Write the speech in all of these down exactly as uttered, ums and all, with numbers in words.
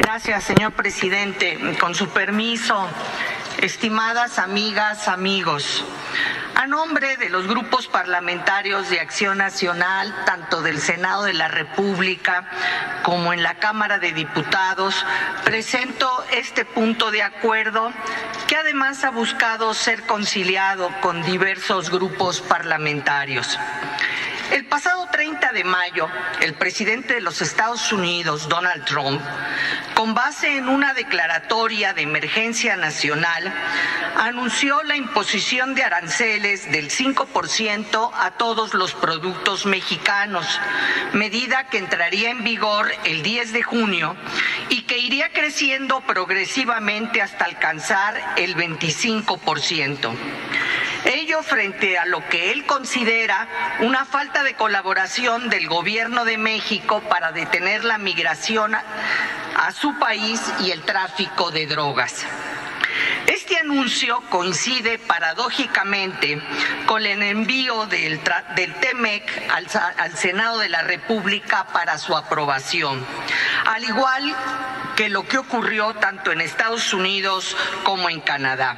Gracias, señor presidente. Con su permiso, estimadas amigas, amigos, a nombre de los grupos parlamentarios de Acción Nacional, tanto del Senado de la República como en la Cámara de Diputados, presento este punto de acuerdo que además ha buscado ser conciliado con diversos grupos parlamentarios. El pasado treinta de mayo, el presidente de los Estados Unidos, Donald Trump, con base en una declaratoria de emergencia nacional, anunció la imposición de aranceles del cinco por ciento a todos los productos mexicanos, medida que entraría en vigor el diez de junio y que iría creciendo progresivamente hasta alcanzar el veinticinco por ciento. Ello frente a lo que él considera una falta de colaboración del Gobierno de México para detener la migración a, a su país y el tráfico de drogas. Este anuncio coincide paradójicamente con el envío del, del T M E C al, al Senado de la República para su aprobación, al igual que lo que ocurrió tanto en Estados Unidos como en Canadá.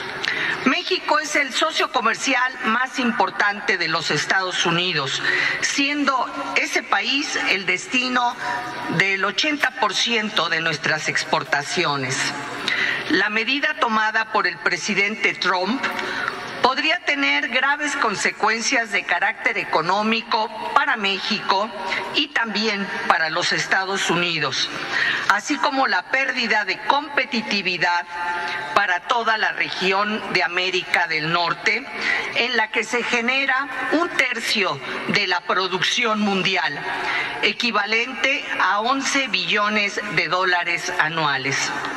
México es el socio comercial más importante de los Estados Unidos, siendo ese país el destino del ochenta por ciento de nuestras exportaciones. La medida tomada por el presidente Trump podría tener graves consecuencias de carácter económico para México y también para los Estados Unidos, así como la pérdida de competitividad para toda la región de América del Norte, en la que se genera un tercio de la producción mundial, equivalente a once billones de dólares anuales.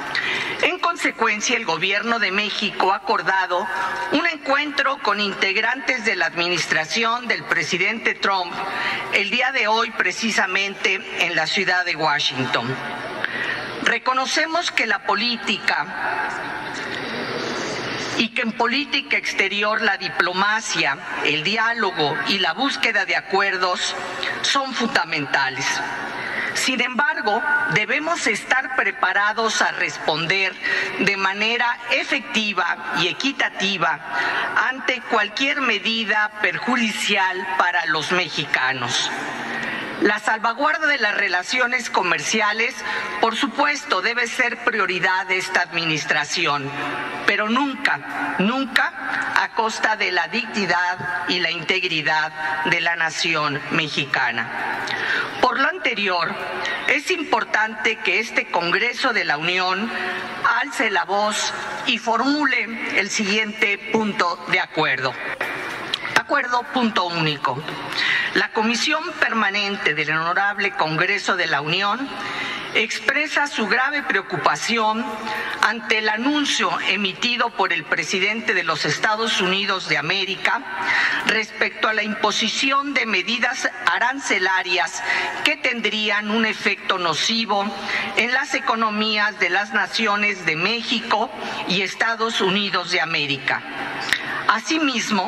En consecuencia, el Gobierno de México ha acordado un encuentro con integrantes de la administración del presidente Trump el día de hoy, precisamente en la ciudad de Washington. Reconocemos que la política y que en política exterior la diplomacia, el diálogo y la búsqueda de acuerdos son fundamentales. Sin embargo, debemos estar preparados a responder de manera efectiva y equitativa ante cualquier medida perjudicial para los mexicanos. La salvaguarda de las relaciones comerciales, por supuesto, debe ser prioridad de esta administración, pero nunca, nunca a costa de la dignidad y la integridad de la nación mexicana. Por lo anterior, es importante que este Congreso de la Unión alce la voz y formule el siguiente punto de acuerdo. Acuerdo punto único. La Comisión Permanente del Honorable Congreso de la Unión expresa su grave preocupación ante el anuncio emitido por el presidente de los Estados Unidos de América respecto a la imposición de medidas arancelarias que tendrían un efecto nocivo en las economías de las naciones de México y Estados Unidos de América. Asimismo,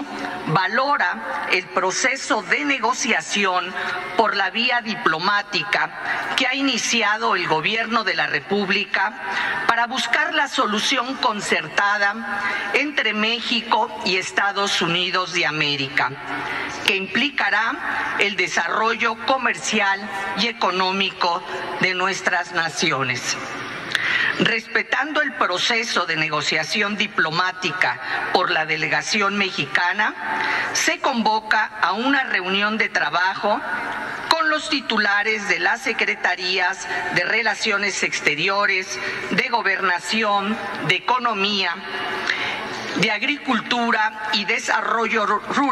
valora el proceso de negociación por la vía diplomática que ha iniciado el Gobierno de la República para buscar la solución concertada entre México y Estados Unidos de América, que implicará el desarrollo comercial y económico de nuestras naciones. Respetando el proceso de negociación diplomática por la delegación mexicana, se convoca a una reunión de trabajo con los titulares de las Secretarías de Relaciones Exteriores, de Gobernación, de Economía, de Agricultura y Desarrollo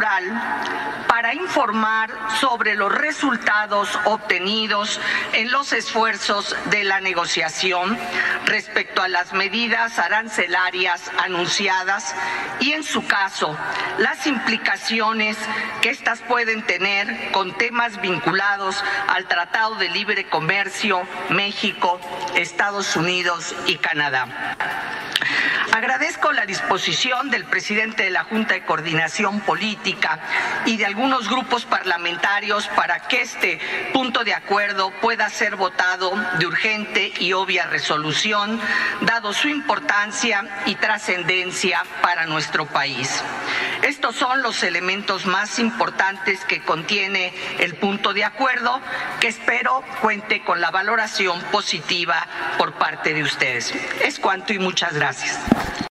Rural para informar sobre los resultados obtenidos en los esfuerzos de la negociación respecto a las medidas arancelarias anunciadas y, en su caso, las implicaciones que éstas pueden tener con temas vinculados al Tratado de Libre Comercio México, Estados Unidos y Canadá. Agradezco la disposición del presidente de la Junta de Coordinación Política y de algunos grupos parlamentarios para que este punto de acuerdo pueda ser votado de urgente y obvia resolución, dado su importancia y trascendencia para nuestro país. Estos son los elementos más importantes que contiene el punto de acuerdo, que espero cuente con la valoración positiva por parte de ustedes. Es cuanto y muchas gracias.